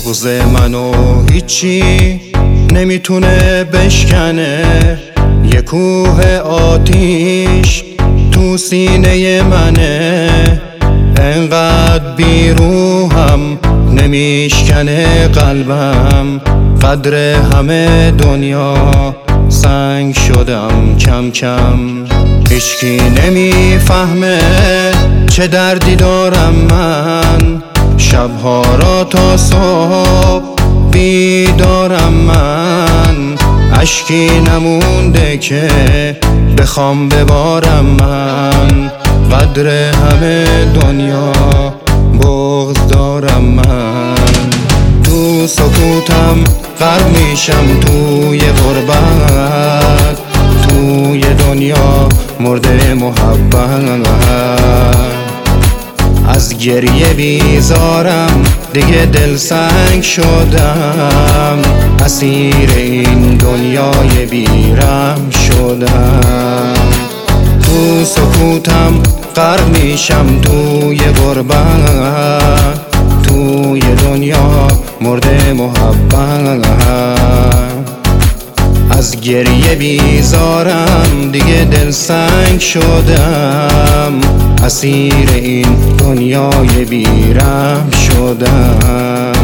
بغض منو هیچی نمیتونه بشکنه، یه کوه آتیش تو سینه منه، انقدر بیروحم نمیشکنه قلبم، قدر همه دنیا سنگ شدم کم کم. هیچکی نمیفهمه چه دردی دارم من، شبها را تا صبح بیدارم من، اشکی نمونده که بخوام ببارم من، قدر همه دنیا بغض دارم من. تو سکوتم غرق میشم توی غربت، توی دنیا مرده محبت، از گریه بیزارم دیگه دل سنگ شدم، اسیر این دنیای بیرم شدم. تو سکوتم غرق میشم توی غربت، توی دنیا مرده محبت، از گریه بیزارم دیگه دل سنگ شدم، اسیر این دنیای بیرم شدم.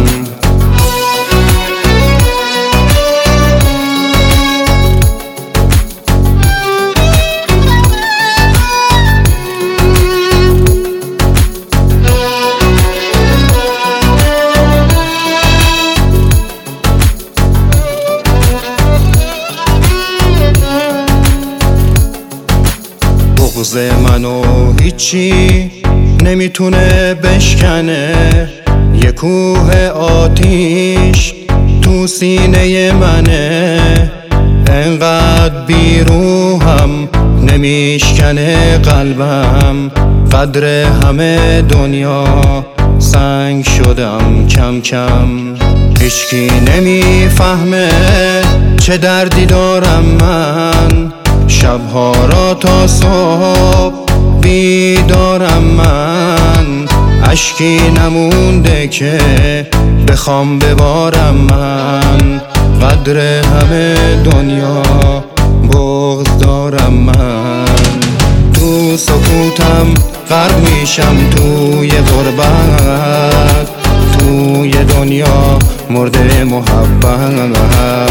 بغض منو هیچی نمیتونه بشکنه، یه کوه آتیش تو سینه منه، انقدر بیروحم نمیشکنه قلبم، قدر همه دنیا سنگ شدم کم کم. هیچکی نمیفهمه چه دردی دارم من، شبها را تا صبح بیدارم من، اشکی نمونده که بخوام ببارم من، قدر همه دنیا بغض دارم من. تو سکوتم غرق میشم توی غربت، توی دنیا مرده محبت،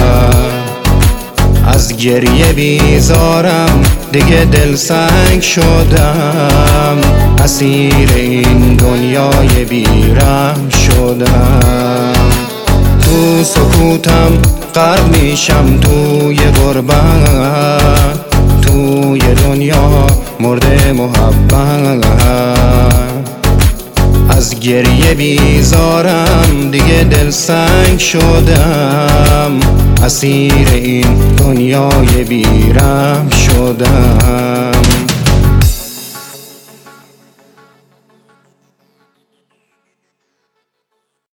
از گریه بیزارم دیگه دل سنگ شدم، اسیر این دنیای بیرم شدم. تو سکوتم غرق میشم توی غربت، توی دنیا مرده محبت، از گریه بیزارم دیگه دل سنگ شدم، اسیر این دنیای بیرم شدم.